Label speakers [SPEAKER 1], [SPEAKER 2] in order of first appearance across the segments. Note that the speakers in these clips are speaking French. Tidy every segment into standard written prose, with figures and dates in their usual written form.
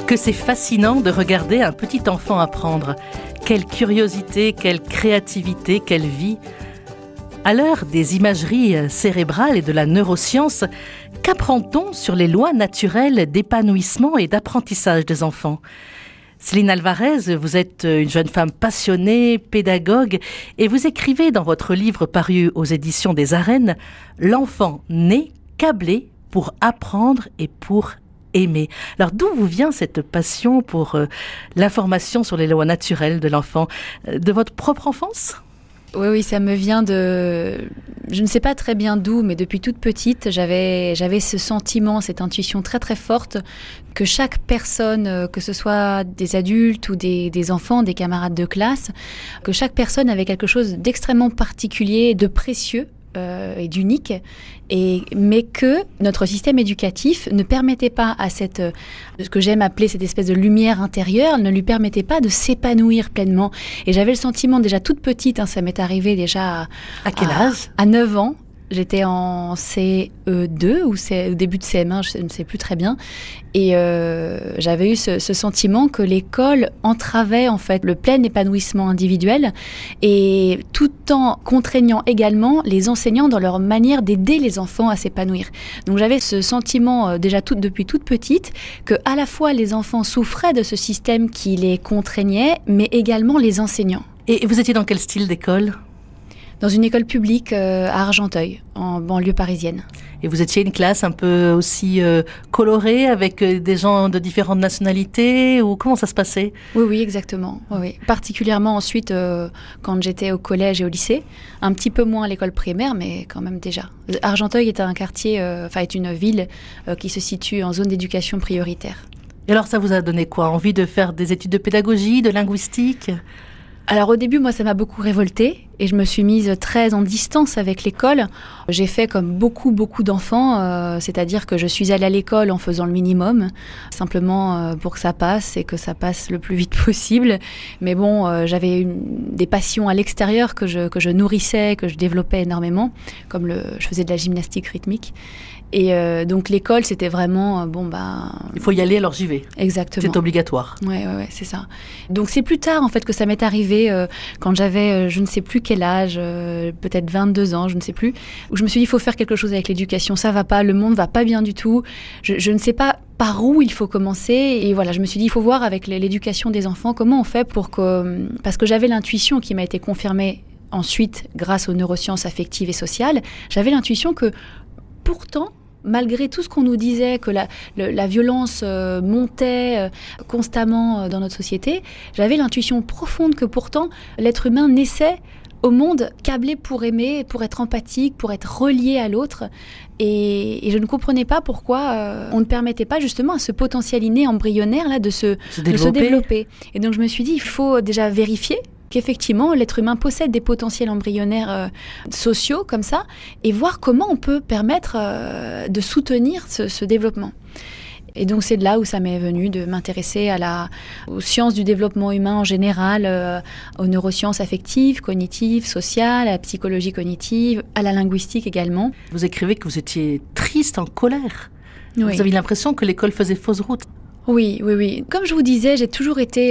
[SPEAKER 1] Que c'est fascinant de regarder un petit enfant apprendre. Quelle curiosité, quelle créativité, quelle vie. À l'heure des imageries cérébrales et de la neuroscience, qu'apprend-on sur les lois naturelles d'épanouissement et d'apprentissage des enfants ? Céline Alvarez, vous êtes une jeune femme passionnée, pédagogue, et vous écrivez dans votre livre paru aux éditions des Arènes « L'enfant né, câblé pour apprendre et pour aimer ». Alors d'où vous vient cette passion pour l'information sur les lois naturelles de l'enfant ? De votre propre enfance ?
[SPEAKER 2] Oui, ça me vient de... Je ne sais pas très bien d'où, mais depuis toute petite, j'avais ce sentiment, cette intuition très très forte que chaque personne, que ce soit des adultes ou des enfants, des camarades de classe, que chaque personne avait quelque chose d'extrêmement particulier, de précieux et d'unique, mais que notre système éducatif ne permettait pas à ce que j'aime appeler cette espèce de lumière intérieure, ne lui permettait pas de s'épanouir pleinement. Et j'avais le sentiment déjà toute petite, ça m'est arrivé déjà
[SPEAKER 1] à quel âge ?
[SPEAKER 2] À 9 ans. J'étais en CE2 ou au début de CM1, je ne sais plus très bien. Et j'avais eu ce sentiment que l'école entravait en fait le plein épanouissement individuel et tout en contraignant également les enseignants dans leur manière d'aider les enfants à s'épanouir. Donc j'avais ce sentiment déjà depuis toute petite que à la fois les enfants souffraient de ce système qui les contraignait, mais également les enseignants.
[SPEAKER 1] Et vous étiez dans quel style d'école ?
[SPEAKER 2] Dans une école publique à Argenteuil, en banlieue parisienne.
[SPEAKER 1] Et vous étiez une classe un peu aussi colorée, avec des gens de différentes nationalités, ou comment ça se passait ?
[SPEAKER 2] Oui, exactement. Oui. Particulièrement ensuite, quand j'étais au collège et au lycée, un petit peu moins à l'école primaire, mais quand même déjà. Argenteuil est un quartier, est une ville qui se situe en zone d'éducation prioritaire.
[SPEAKER 1] Et alors ça vous a donné quoi ? Envie de faire des études de pédagogie, de linguistique ?
[SPEAKER 2] Alors au début, moi, ça m'a beaucoup révoltée et je me suis mise très en distance avec l'école. J'ai fait comme beaucoup d'enfants, c'est-à-dire que je suis allée à l'école en faisant le minimum, simplement pour que ça passe et que ça passe le plus vite possible. Mais bon, j'avais des passions à l'extérieur que je nourrissais, que je développais énormément, comme je faisais de la gymnastique rythmique. Et donc l'école, c'était vraiment
[SPEAKER 1] il faut y aller, alors j'y vais.
[SPEAKER 2] Exactement.
[SPEAKER 1] C'est obligatoire.
[SPEAKER 2] Ouais, c'est ça. Donc c'est plus tard en fait que ça m'est arrivé quand j'avais je ne sais plus quel âge, peut-être 22 ans, je ne sais plus, où je me suis dit il faut faire quelque chose avec l'éducation, ça va pas, le monde va pas bien du tout. Je ne sais pas par où il faut commencer et voilà, je me suis dit il faut voir avec l'éducation des enfants comment on fait parce que j'avais l'intuition qui m'a été confirmée ensuite grâce aux neurosciences affectives et sociales, j'avais l'intuition que pourtant, malgré tout ce qu'on nous disait, que la violence montait constamment dans notre société, j'avais l'intuition profonde que pourtant, l'être humain naissait au monde câblé pour aimer, pour être empathique, pour être relié à l'autre. Et je ne comprenais pas pourquoi on ne permettait pas justement à ce potentiel inné embryonnaire là, de se développer. Et donc je me suis dit, il faut déjà vérifier qu'effectivement, l'être humain possède des potentiels embryonnaires sociaux comme ça, et voir comment on peut permettre de soutenir ce développement. Et donc c'est de là où ça m'est venu de m'intéresser aux sciences du développement humain en général, aux neurosciences affectives, cognitives, sociales, à la psychologie cognitive, à la linguistique également.
[SPEAKER 1] Vous écrivez que vous étiez triste, en colère.
[SPEAKER 2] Oui.
[SPEAKER 1] Vous avez l'impression que l'école faisait fausse route.
[SPEAKER 2] Oui. Comme je vous disais, j'ai toujours été...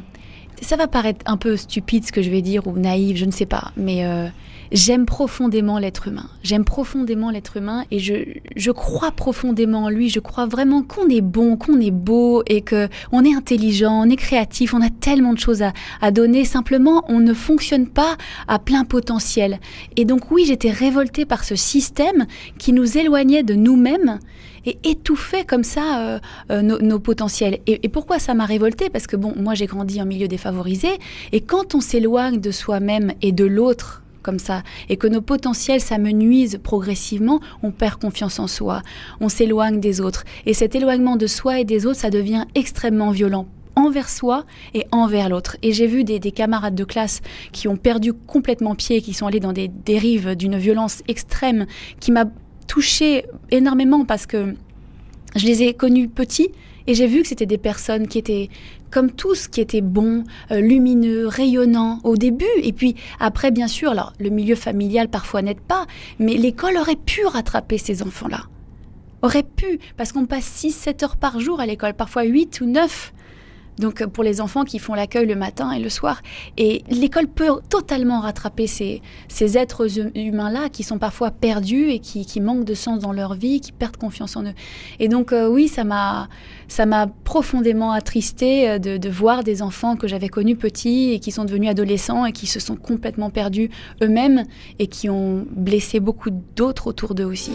[SPEAKER 2] Ça va paraître un peu stupide ce que je vais dire ou naïf, je ne sais pas, mais j'aime profondément l'être humain. J'aime profondément l'être humain et je crois profondément en lui. Je crois vraiment qu'on est bon, qu'on est beau et qu'on est intelligent, on est créatif, on a tellement de choses à donner. Simplement, on ne fonctionne pas à plein potentiel. Et donc oui, j'étais révoltée par ce système qui nous éloignait de nous-mêmes et étouffer comme ça nos potentiels. Et pourquoi ça m'a révoltée ? Parce que moi j'ai grandi en milieu défavorisé, et quand on s'éloigne de soi-même et de l'autre comme ça, et que nos potentiels s'amenuisent progressivement, on perd confiance en soi, on s'éloigne des autres. Et cet éloignement de soi et des autres, ça devient extrêmement violent envers soi et envers l'autre. Et j'ai vu des camarades de classe qui ont perdu complètement pied, qui sont allés dans des dérives d'une violence extrême qui m'a touchée énormément parce que je les ai connus petits et j'ai vu que c'était des personnes qui étaient comme tous, qui étaient bons, lumineux, rayonnants au début. Et puis après, bien sûr, alors, le milieu familial parfois n'aide pas, mais l'école aurait pu rattraper ces enfants-là. aurait pu, parce qu'on passe 6-7 heures par jour à l'école, parfois 8 ou 9. Donc pour les enfants qui font l'accueil le matin et le soir. Et l'école peut totalement rattraper ces êtres humains-là qui sont parfois perdus et qui manquent de sens dans leur vie, qui perdent confiance en eux. Et donc oui, ça m'a profondément attristée de voir des enfants que j'avais connus petits et qui sont devenus adolescents et qui se sont complètement perdus eux-mêmes et qui ont blessé beaucoup d'autres autour d'eux aussi.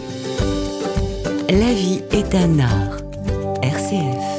[SPEAKER 3] La vie est un art. RCF.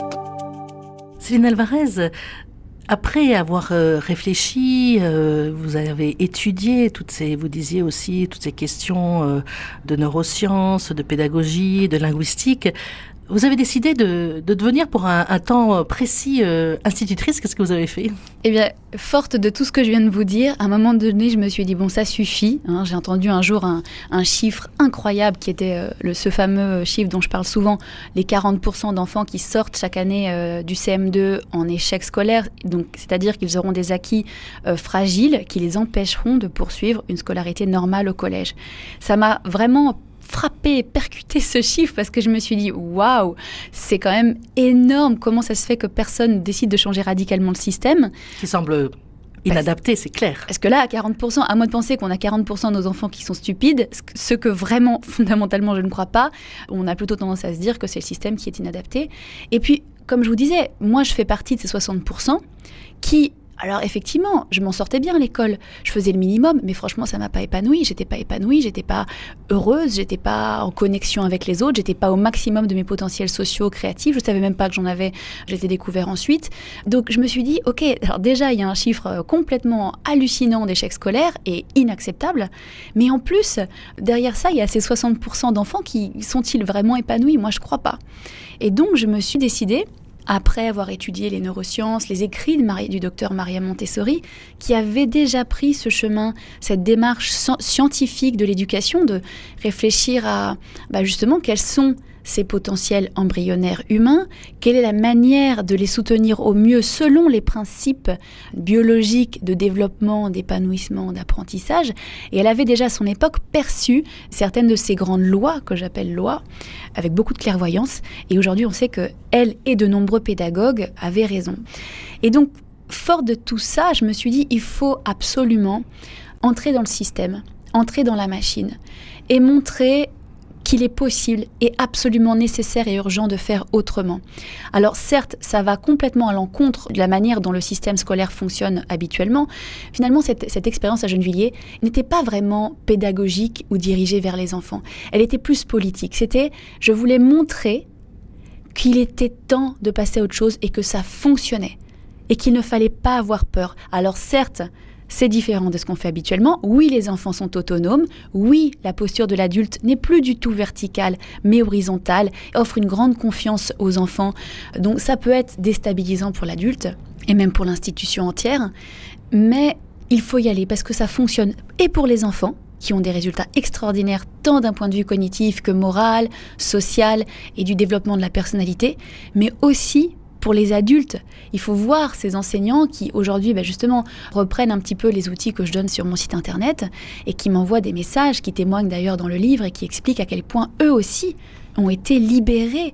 [SPEAKER 1] Céline Alvarez, après avoir réfléchi, vous avez étudié vous disiez aussi toutes ces questions de neurosciences, de pédagogie, de linguistique. Vous avez décidé de devenir pour un temps précis institutrice. Qu'est-ce que vous avez fait ?
[SPEAKER 2] Eh bien, forte de tout ce que je viens de vous dire, à un moment donné, je me suis dit, bon, ça suffit. Hein. J'ai entendu un jour un chiffre incroyable qui était ce fameux chiffre dont je parle souvent, les 40% d'enfants qui sortent chaque année du CM2 en échec scolaire. Donc, c'est-à-dire qu'ils auront des acquis fragiles qui les empêcheront de poursuivre une scolarité normale au collège. Ça m'a vraiment frappé, percuté ce chiffre parce que je me suis dit waouh, c'est quand même énorme. Comment ça se fait que personne décide de changer radicalement le système
[SPEAKER 1] qui semble inadapté, c'est clair.
[SPEAKER 2] Parce que là, à 40%, à moins de penser qu'on a 40% de nos enfants qui sont stupides, ce que vraiment, fondamentalement, je ne crois pas, on a plutôt tendance à se dire que c'est le système qui est inadapté. Et puis, comme je vous disais, moi, je fais partie de ces 60% qui... Alors effectivement, je m'en sortais bien à l'école, je faisais le minimum, mais franchement ça m'a pas épanouie, j'étais pas heureuse, j'étais pas en connexion avec les autres, j'étais pas au maximum de mes potentiels sociaux, créatifs, je savais même pas que j'en avais, j'étais découvert ensuite. Donc je me suis dit, ok, alors déjà il y a un chiffre complètement hallucinant d'échecs scolaires et inacceptable, mais en plus, derrière ça, il y a ces 60% d'enfants qui sont-ils vraiment épanouis ? Moi je crois pas. Et donc je me suis décidée, après avoir étudié les neurosciences, les écrits du docteur Maria Montessori, qui avait déjà pris ce chemin, cette démarche scientifique de l'éducation, de réfléchir à justement quels sont ces potentiels embryonnaires humains, quelle est la manière de les soutenir au mieux selon les principes biologiques de développement, d'épanouissement, d'apprentissage. Et elle avait déjà à son époque perçu certaines de ces grandes lois, que j'appelle lois, avec beaucoup de clairvoyance. Et aujourd'hui, on sait qu'elle et de nombreux pédagogues avaient raison. Et donc, fort de tout ça, je me suis dit, il faut absolument entrer dans le système, entrer dans la machine et montrer qu'il est possible et absolument nécessaire et urgent de faire autrement. Alors certes, ça va complètement à l'encontre de la manière dont le système scolaire fonctionne habituellement. Finalement, cette expérience à Gennevilliers n'était pas vraiment pédagogique ou dirigée vers les enfants. Elle était plus politique. Je voulais montrer qu'il était temps de passer à autre chose et que ça fonctionnait et qu'il ne fallait pas avoir peur. Alors certes, c'est différent de ce qu'on fait habituellement. Oui, les enfants sont autonomes. Oui, la posture de l'adulte n'est plus du tout verticale, mais horizontale, offre une grande confiance aux enfants. Donc ça peut être déstabilisant pour l'adulte et même pour l'institution entière. Mais il faut y aller parce que ça fonctionne et pour les enfants, qui ont des résultats extraordinaires tant d'un point de vue cognitif que moral, social et du développement de la personnalité, mais aussi pour les adultes. Il faut voir ces enseignants qui, aujourd'hui, justement, reprennent un petit peu les outils que je donne sur mon site internet et qui m'envoient des messages, qui témoignent d'ailleurs dans le livre et qui expliquent à quel point eux aussi ont été libérés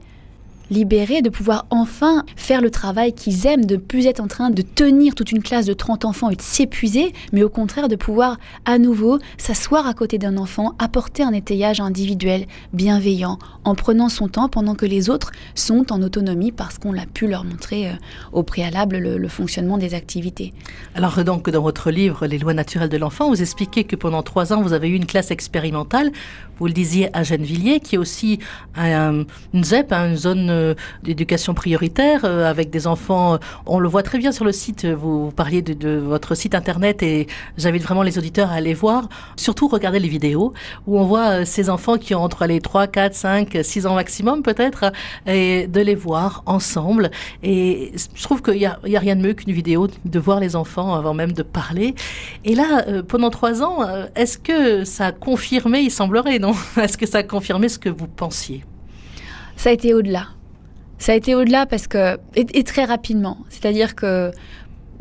[SPEAKER 2] de pouvoir enfin faire le travail qu'ils aiment, de ne plus être en train de tenir toute une classe de 30 enfants et de s'épuiser, mais au contraire de pouvoir à nouveau s'asseoir à côté d'un enfant, apporter un étayage individuel, bienveillant, en prenant son temps pendant que les autres sont en autonomie parce qu'on a pu leur montrer au préalable le fonctionnement des activités.
[SPEAKER 1] Alors donc dans votre livre « Les lois naturelles de l'enfant », vous expliquez que pendant 3 ans, vous avez eu une classe expérimentale, vous le disiez, à Gennevilliers, qui est aussi une ZEP, une zone d'éducation prioritaire avec des enfants. On le voit très bien sur le site, vous parliez de votre site internet et j'invite vraiment les auditeurs à aller voir, surtout regarder les vidéos où on voit ces enfants qui ont entre les 3, 4, 5, 6 ans maximum peut-être et de les voir ensemble. Et je trouve qu'il y a rien de mieux qu'une vidéo, de voir les enfants avant même de parler. Et là, pendant 3 ans, est-ce que ça a confirmé, il semblerait, non ? Est-ce que ça a confirmé ce que vous pensiez ?
[SPEAKER 2] Ça a été au-delà. Ça a été au-delà parce que, et très rapidement. C'est-à-dire que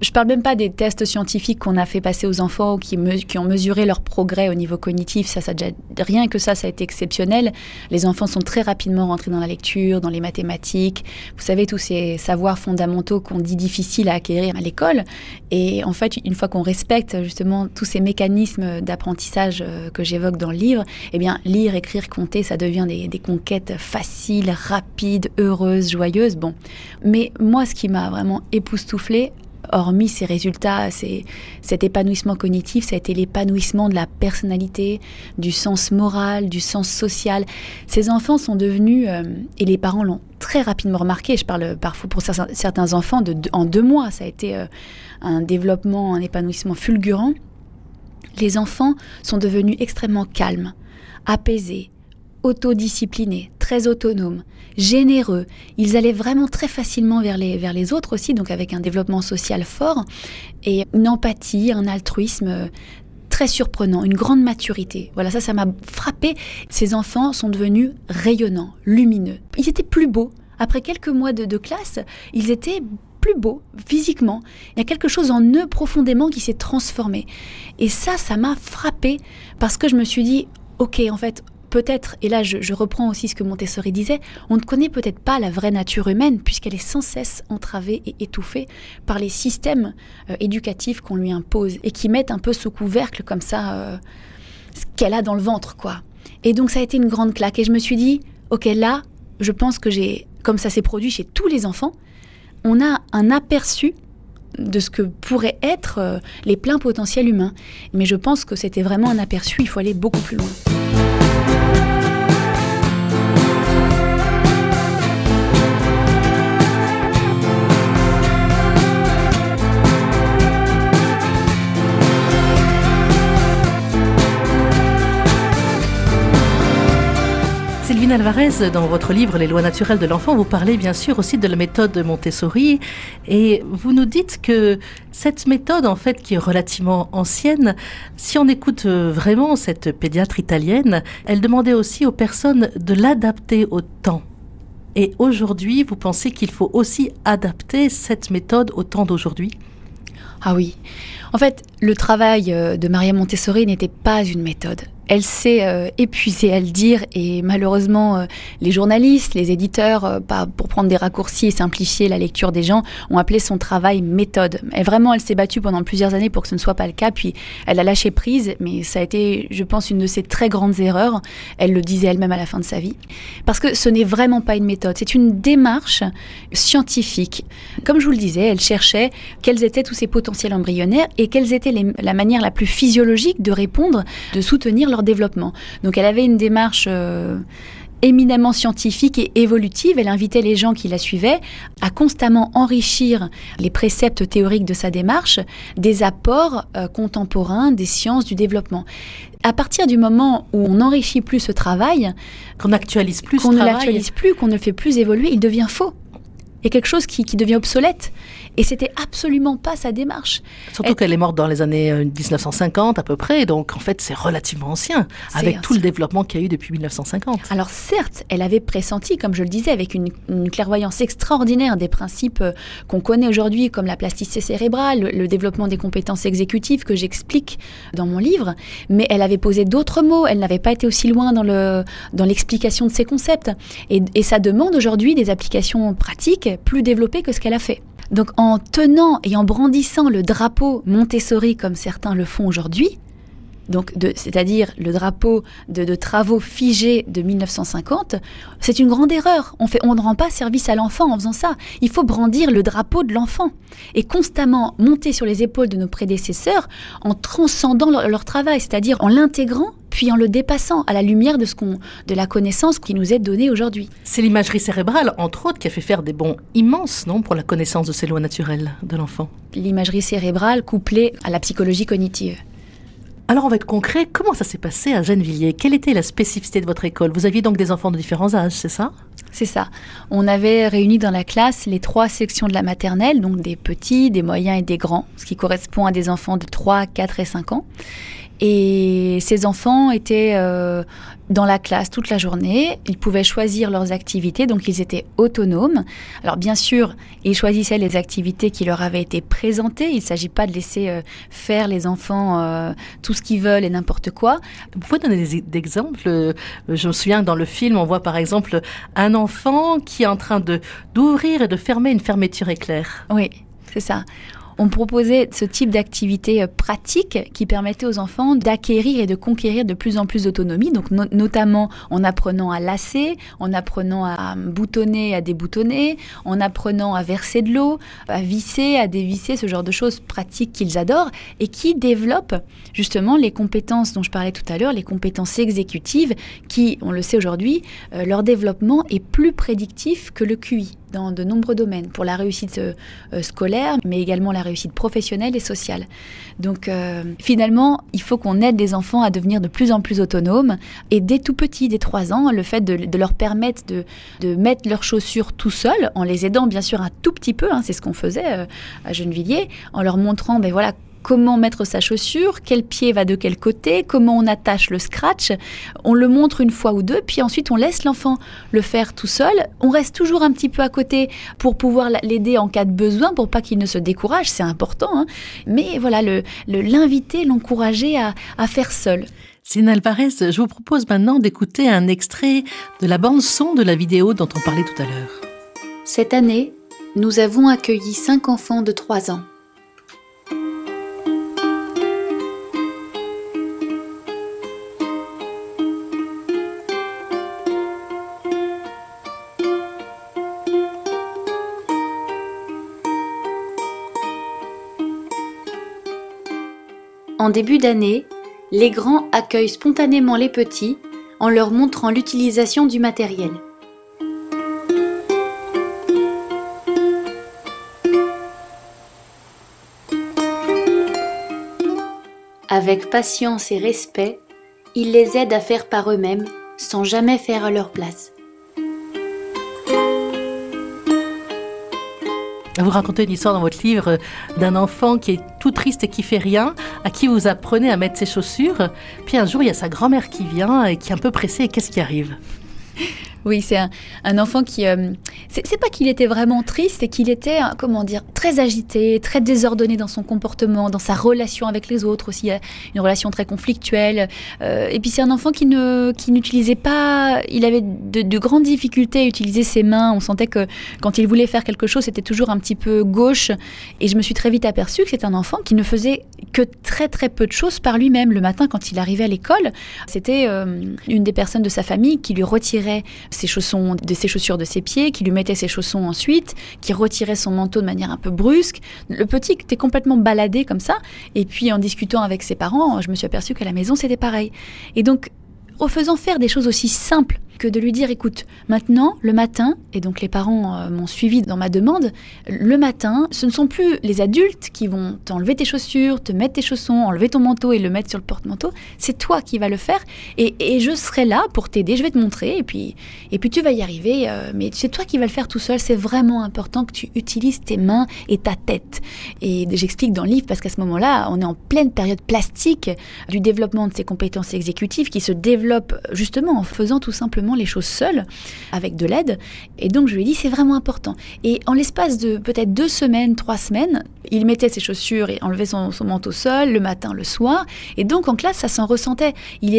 [SPEAKER 2] Je ne parle même pas des tests scientifiques qu'on a fait passer aux enfants qui ont mesuré leur progrès au niveau cognitif. Ça déjà, rien que ça a été exceptionnel. Les enfants sont très rapidement rentrés dans la lecture, dans les mathématiques. Vous savez, tous ces savoirs fondamentaux qu'on dit difficiles à acquérir à l'école. Et en fait, une fois qu'on respecte justement tous ces mécanismes d'apprentissage que j'évoque dans le livre, eh bien, lire, écrire, compter, ça devient des conquêtes faciles, rapides, heureuses, joyeuses. Bon. Mais moi, ce qui m'a vraiment époustouflée, hormis ces résultats, cet épanouissement cognitif, ça a été l'épanouissement de la personnalité, du sens moral, du sens social. Ces enfants sont devenus, et les parents l'ont très rapidement remarqué, je parle parfois pour certains enfants, en 2 mois, ça a été un développement, un épanouissement fulgurant. Les enfants sont devenus extrêmement calmes, apaisés, autodisciplinés, très autonomes, généreux. Ils allaient vraiment très facilement vers les autres aussi, donc avec un développement social fort et une empathie, un altruisme très surprenant, une grande maturité. Voilà, ça m'a frappé. Ces enfants sont devenus rayonnants, lumineux. Ils étaient plus beaux. Après quelques mois de classe, ils étaient plus beaux physiquement. Il y a quelque chose en eux profondément qui s'est transformé. Et ça m'a frappé parce que je me suis dit, ok, en fait, peut-être, et là je reprends aussi ce que Montessori disait, on ne connaît peut-être pas la vraie nature humaine puisqu'elle est sans cesse entravée et étouffée par les systèmes éducatifs qu'on lui impose et qui mettent un peu sous couvercle comme ça ce qu'elle a dans le ventre, quoi. Et donc ça a été une grande claque et je me suis dit, ok, là, je pense que comme ça s'est produit chez tous les enfants, on a un aperçu de ce que pourraient être les pleins potentiels humains. Mais je pense que c'était vraiment un aperçu, il faut aller beaucoup plus loin.
[SPEAKER 1] Sylvine Alvarez, dans votre livre « Les lois naturelles de l'enfant », vous parlez bien sûr aussi de la méthode Montessori et vous nous dites que cette méthode, en fait, qui est relativement ancienne, si on écoute vraiment cette pédiatre italienne, elle demandait aussi aux personnes de l'adapter au temps. Et aujourd'hui, vous pensez qu'il faut aussi adapter cette méthode au temps d'aujourd'hui ?
[SPEAKER 2] Ah oui. En fait, le travail de Maria Montessori n'était pas une méthode. Elle s'est épuisée à le dire et malheureusement, les journalistes, les éditeurs, pour prendre des raccourcis et simplifier la lecture des gens, ont appelé son travail méthode. Et vraiment, elle s'est battue pendant plusieurs années pour que ce ne soit pas le cas, puis elle a lâché prise, mais ça a été, je pense, une de ses très grandes erreurs. Elle le disait elle-même à la fin de sa vie. Parce que ce n'est vraiment pas une méthode, c'est une démarche scientifique. Comme je vous le disais, elle cherchait quels étaient tous ces potentiels embryonnaires et quelles étaient la manière la plus physiologique de répondre, de soutenir leur développement. Donc elle avait une démarche éminemment scientifique et évolutive. Elle invitait les gens qui la suivaient à constamment enrichir les préceptes théoriques de sa démarche des apports contemporains des sciences du développement. À partir du moment où on n'enrichit plus ce travail,
[SPEAKER 1] qu'on n'actualise plus
[SPEAKER 2] qu'on ne l'actualise plus, qu'on ne le fait plus évoluer, il devient faux. Il y a quelque chose qui devient obsolète. Et c'était absolument pas sa démarche.
[SPEAKER 1] Surtout qu'elle est morte dans les années 1950 à peu près, donc en fait c'est relativement ancien, avec tout le développement qu'il y a eu depuis 1950.
[SPEAKER 2] Alors certes, elle avait pressenti, comme je le disais, avec une clairvoyance extraordinaire des principes qu'on connaît aujourd'hui, comme la plasticité cérébrale, le développement des compétences exécutives que j'explique dans mon livre, mais elle avait posé d'autres mots, elle n'avait pas été aussi loin dans l'explication de ces concepts. Et ça demande aujourd'hui des applications pratiques plus développées que ce qu'elle a fait. Donc en tenant et en brandissant le drapeau Montessori comme certains le font aujourd'hui, c'est-à-dire le drapeau de travaux figés de 1950, c'est une grande erreur. On ne rend pas service à l'enfant en faisant ça. Il faut brandir le drapeau de l'enfant et constamment monter sur les épaules de nos prédécesseurs en transcendant leur travail, c'est-à-dire en l'intégrant puis en le dépassant à la lumière de la connaissance qui nous est donnée aujourd'hui.
[SPEAKER 1] C'est l'imagerie cérébrale, entre autres, qui a fait faire des bonds immenses, non, pour la connaissance de ces lois naturelles de l'enfant.
[SPEAKER 2] L'imagerie cérébrale couplée à la psychologie cognitive.
[SPEAKER 1] Alors on va être concret, comment ça s'est passé à Gennevilliers ? Quelle était la spécificité de votre école ? Vous aviez donc des enfants de différents âges, c'est ça ?
[SPEAKER 2] C'est ça. On avait réuni dans la classe les 3 sections de la maternelle, donc des petits, des moyens et des grands, ce qui correspond à des enfants de 3, 4 et 5 ans. Et ces enfants étaient dans la classe toute la journée. Ils pouvaient choisir leurs activités, donc ils étaient autonomes. Alors bien sûr, ils choisissaient les activités qui leur avaient été présentées. Il ne s'agit pas de laisser faire les enfants tout ce qu'ils veulent et n'importe quoi.
[SPEAKER 1] Vous pouvez donner des exemples? Je me souviens que dans le film, on voit par exemple un enfant qui est en train d'ouvrir et de fermer une fermeture éclair.
[SPEAKER 2] Oui, c'est ça. On proposait ce type d'activité pratique qui permettait aux enfants d'acquérir et de conquérir de plus en plus d'autonomie, donc notamment en apprenant à lasser, en apprenant à boutonner, à déboutonner, en apprenant à verser de l'eau, à visser, à dévisser, ce genre de choses pratiques qu'ils adorent et qui développent justement les compétences dont je parlais tout à l'heure, les compétences exécutives qui, on le sait aujourd'hui, leur développement est plus prédictif que le QI dans de nombreux domaines, pour la réussite scolaire, mais également la réussite professionnelle et sociale. Donc finalement, il faut qu'on aide les enfants à devenir de plus en plus autonomes, et dès tout petit, dès 3 ans, le fait de leur permettre de mettre leurs chaussures tout seuls, en les aidant bien sûr un tout petit peu, c'est ce qu'on faisait à Gennevilliers, en leur montrant, voilà, comment mettre sa chaussure, quel pied va de quel côté, comment on attache le scratch. On le montre une fois ou deux, puis ensuite on laisse l'enfant le faire tout seul. On reste toujours un petit peu à côté pour pouvoir l'aider en cas de besoin, pour pas qu'il ne se décourage, c'est important. Mais voilà, l'inviter, l'encourager à faire seul.
[SPEAKER 1] Céline Alvarez, je vous propose maintenant d'écouter un extrait de la bande-son de la vidéo dont on parlait tout à l'heure.
[SPEAKER 4] Cette année, nous avons accueilli 5 enfants de 3 ans. En début d'année, les grands accueillent spontanément les petits en leur montrant l'utilisation du matériel. Avec patience et respect, ils les aident à faire par eux-mêmes, sans jamais faire à leur place.
[SPEAKER 1] Vous racontez une histoire dans votre livre d'un enfant qui est tout triste et qui fait rien, à qui vous apprenez à mettre ses chaussures. Puis un jour, il y a sa grand-mère qui vient et qui est un peu pressée. Et qu'est-ce qui arrive ?
[SPEAKER 2] Oui, c'est un enfant qui... c'est pas qu'il était vraiment triste, c'est qu'il était, très agité, très désordonné dans son comportement, dans sa relation avec les autres aussi, une relation très conflictuelle. Et puis c'est un enfant qui n'utilisait pas... Il avait de grandes difficultés à utiliser ses mains. On sentait que quand il voulait faire quelque chose, c'était toujours un petit peu gauche. Et je me suis très vite aperçue que c'est un enfant qui ne faisait que très très peu de choses par lui-même. Le matin, quand il arrivait à l'école, c'était une des personnes de sa famille qui lui retirait ses chaussures de ses pieds, qui lui mettait ses chaussons ensuite, qui retirait son manteau de manière un peu brusque. Le petit était complètement baladé comme ça. Et puis en discutant avec ses parents, je me suis aperçue qu'à la maison, c'était pareil. Et donc, en faisant faire des choses aussi simples que de lui dire, écoute, maintenant, le matin, et donc les parents m'ont suivi dans ma demande, le matin, ce ne sont plus les adultes qui vont t'enlever tes chaussures, te mettre tes chaussons, enlever ton manteau et le mettre sur le porte-manteau, c'est toi qui vas le faire, et je serai là pour t'aider, je vais te montrer, et puis tu vas y arriver, mais c'est toi qui vas le faire tout seul, c'est vraiment important que tu utilises tes mains et ta tête. Et j'explique dans le livre, parce qu'à ce moment-là, on est en pleine période plastique du développement de ces compétences exécutives qui se développent justement en faisant tout simplement les choses seules, avec de l'aide. Et donc je lui ai dit, c'est vraiment important. Et en l'espace de peut-être 2 semaines, 3 semaines, il mettait ses chaussures et enlevait son manteau seul, le matin, le soir. Et donc en classe, ça s'en ressentait.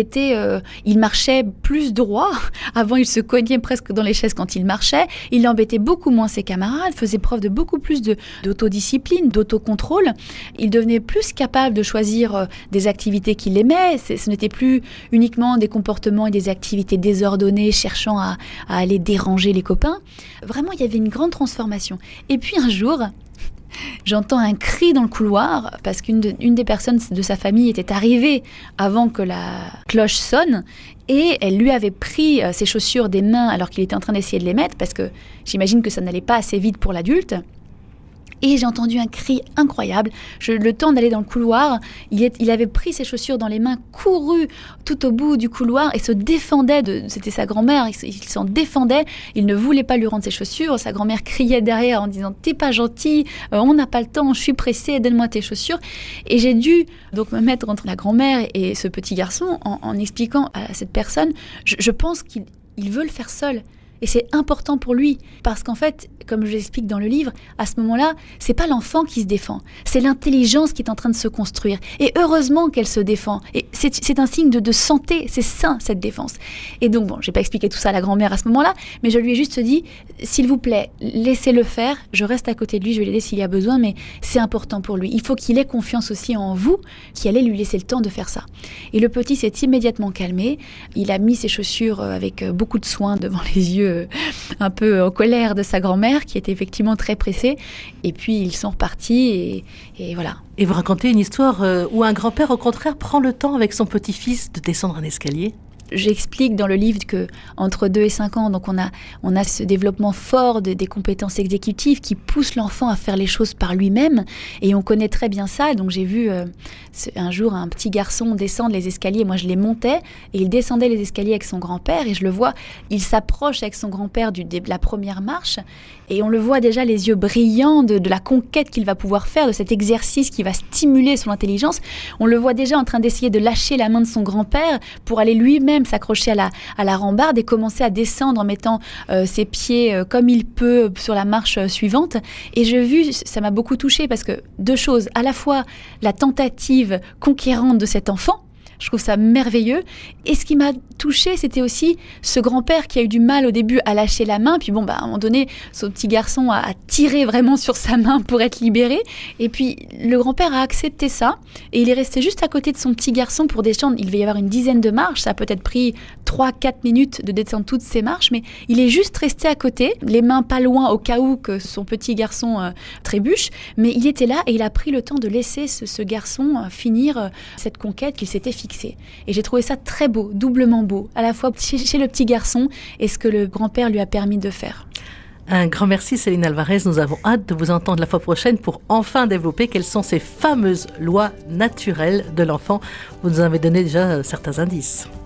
[SPEAKER 2] Il marchait plus droit. Avant, il se cognait presque dans les chaises quand il marchait. Il embêtait beaucoup moins ses camarades, faisait preuve de beaucoup plus d'autodiscipline, d'autocontrôle. Il devenait plus capable de choisir des activités qu'il aimait. Ce n'était plus uniquement des comportements et des activités désordonnées, cherchant à aller déranger les copains. Vraiment, il y avait une grande transformation. Et puis un jour, j'entends un cri dans le couloir parce qu'une des personnes de sa famille était arrivée avant que la cloche sonne et elle lui avait pris ses chaussures des mains alors qu'il était en train d'essayer de les mettre parce que j'imagine que ça n'allait pas assez vite pour l'adulte. Et j'ai entendu un cri incroyable. Le temps d'aller dans le couloir, il avait pris ses chaussures dans les mains, couru tout au bout du couloir et se défendait. C'était sa grand-mère, il s'en défendait. Il ne voulait pas lui rendre ses chaussures. Sa grand-mère criait derrière en disant « T'es pas gentil, on n'a pas le temps, je suis pressée, donne-moi tes chaussures ». Et j'ai dû donc me mettre entre la grand-mère et ce petit garçon en expliquant à cette personne « Je pense qu'il veut le faire seul ». Et c'est important pour lui, parce qu'en fait, comme je l'explique dans le livre, à ce moment-là, c'est pas l'enfant qui se défend, c'est l'intelligence qui est en train de se construire. Et heureusement qu'elle se défend. Et c'est un signe de santé, c'est sain cette défense. Et donc bon, j'ai pas expliqué tout ça à la grand-mère à ce moment-là, mais je lui ai juste dit, s'il vous plaît, laissez-le faire, je reste à côté de lui, je vais l'aider s'il y a besoin, mais c'est important pour lui. Il faut qu'il ait confiance aussi en vous, qui allez lui laisser le temps de faire ça. Et le petit s'est immédiatement calmé, il a mis ses chaussures avec beaucoup de soin devant les yeux un peu en colère de sa grand-mère qui était effectivement très pressée, et puis ils sont repartis et voilà.
[SPEAKER 1] Et vous racontez une histoire où un grand-père au contraire prend le temps avec son petit-fils de descendre un escalier.
[SPEAKER 2] J'explique dans le livre que entre 2 et 5 ans, donc on a ce développement fort des compétences exécutives qui poussent l'enfant à faire les choses par lui-même, et on connaît très bien ça. Donc j'ai vu un jour un petit garçon descendre les escaliers, moi je les montais et il descendait les escaliers avec son grand-père, et je le vois, il s'approche avec son grand-père de la première marche, et on le voit déjà les yeux brillants de la conquête qu'il va pouvoir faire, de cet exercice qui va stimuler son intelligence. On le voit déjà en train d'essayer de lâcher la main de son grand-père pour aller lui-même s'accrocher à la rambarde et commencer à descendre en mettant ses pieds comme il peut sur la marche suivante. Et j'ai vu, ça m'a beaucoup touchée, parce que 2 choses, à la fois la tentative conquérante de cet enfant, je trouve ça merveilleux. Et ce qui m'a touchée, c'était aussi ce grand-père qui a eu du mal au début à lâcher la main. Puis bon, à un moment donné, son petit garçon a tiré vraiment sur sa main pour être libéré. Et puis le grand-père a accepté ça. Et il est resté juste à côté de son petit garçon pour descendre. Il devait y avoir une dizaine de marches. Ça a peut-être pris 3-4 minutes de descendre toutes ces marches. Mais il est juste resté à côté, les mains pas loin au cas où que son petit garçon trébuche. Mais il était là et il a pris le temps de laisser ce garçon finir cette conquête qu'il s'était fixée. Et j'ai trouvé ça très beau, doublement beau, à la fois chez le petit garçon et ce que le grand-père lui a permis de faire.
[SPEAKER 1] Un grand merci Céline Alvarez, nous avons hâte de vous entendre la fois prochaine pour enfin développer quelles sont ces fameuses lois naturelles de l'enfant. Vous nous avez donné déjà certains indices.